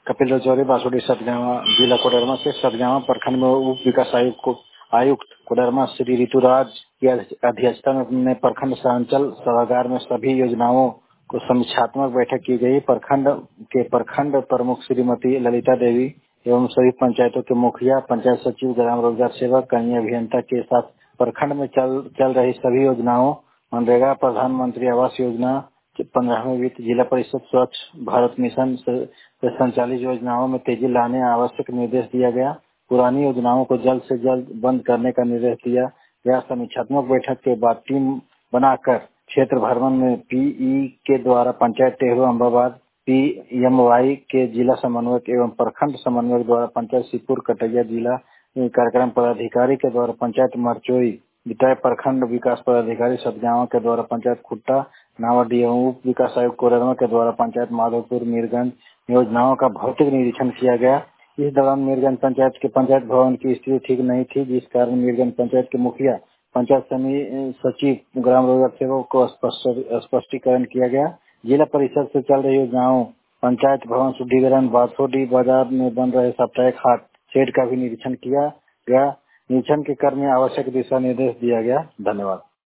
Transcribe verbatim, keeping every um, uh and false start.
कपिल रजौरी, बासुडी सतगावा, जिला कोडरमा से। सतगावा प्रखंड में उप विकास आयुक्त को आयुक्त कोडरमा श्री ऋतुराज की अध्यक्षता में प्रखंड संचल सभागार में सभी योजनाओं को समीक्षात्मक बैठक की गई। प्रखंड के प्रखंड प्रमुख श्रीमती ललिता देवी एवं सभी पंचायतों के मुखिया, पंचायत सचिव, ग्राम रोजगार सेवक, कनीय अभियंता के साथ प्रखंड में चल चल रही सभी योजनाओं, मनरेगा, प्रधानमंत्री आवास योजना, पंद्रहवें वित्त, जिला परिषद स्वच्छ भारत मिशन से संचालित योजनाओं में तेजी लाने आवश्यक निर्देश दिया गया। पुरानी योजनाओं को जल्द से जल्द बंद करने का निर्देश दिया गया। समीक्षात्मक बैठक के बाद टीम बनाकर क्षेत्र भ्रमण में पीई के द्वारा पंचायत टेहरू अम्बाबाद, पीएमवाई के जिला समन्वयक एवं प्रखंड समन्वयक द्वारा पंचायत शिवपुर कटैया, जिला कार्यक्रम पदाधिकारी के द्वारा पंचायत मरचोई, विटाय प्रखंड विकास पदाधिकारी सतगावा के द्वारा पंचायत खुट्टा, नावाडीह एवं उप विकास आयुक्त कोडरमा के द्वारा पंचायत माधोपुर, मीरगंज योजनाओं का भौतिक निरीक्षण किया गया। इस दौरान मीरगंज पंचायत के पंचायत भवन की स्थिति ठीक नहीं थी, जिस कारण मीरगंज पंचायत के मुखिया, पंचायत समिति सचिव, ग्राम रोजगार सेवक को स्पष्टीकरण किया गया। जिला परिषद से चल रही योजनाओं, पंचायत भवन शुद्धिकरण, बासोडी बाजार में बन रहे साप्ताहिक हाट शेड का भी निरीक्षण किया गया। निरीक्षण के क्रम में आवश्यक दिशा निर्देश दिया गया। धन्यवाद।